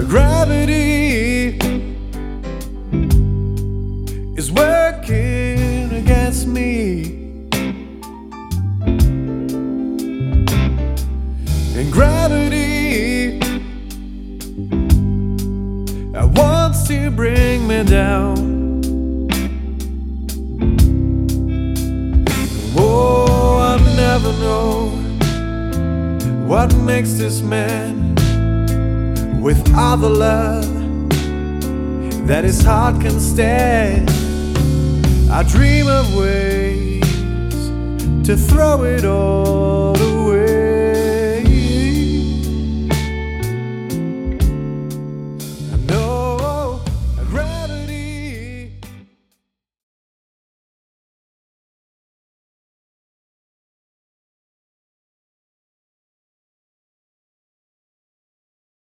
Gravity is working against me, and gravity wants to bring me down. Oh, I'll never know what makes this man without the love that his heart can stand. I dream of ways to throw it all